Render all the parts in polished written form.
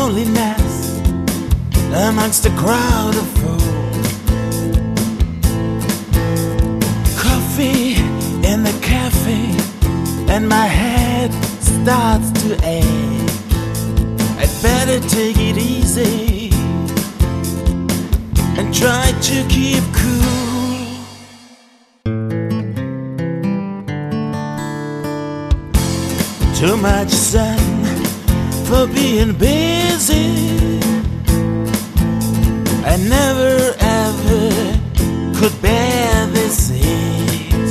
loneliness amongst a crowd of folk. Coffee in the cafe and my head starts to ache. I'd better take it easy and try to keep cool. Too much sun for being busy. I never ever could bear this heat.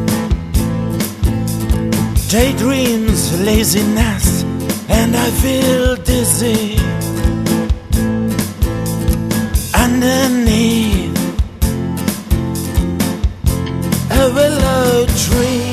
Daydreams, laziness, and I feel dizzy. Underneath a willow tree,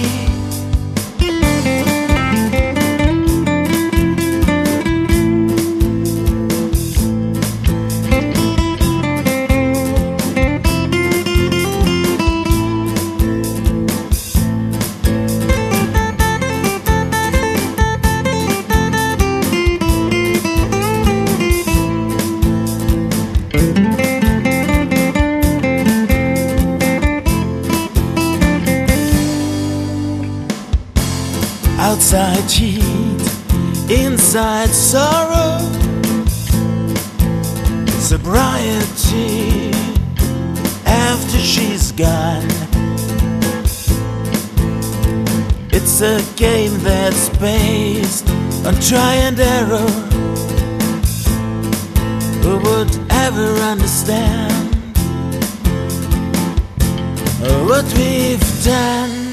outside heat, inside sorrow, sobriety after she's gone. It's a game that's based on try and error. Who would ever understand what we've done?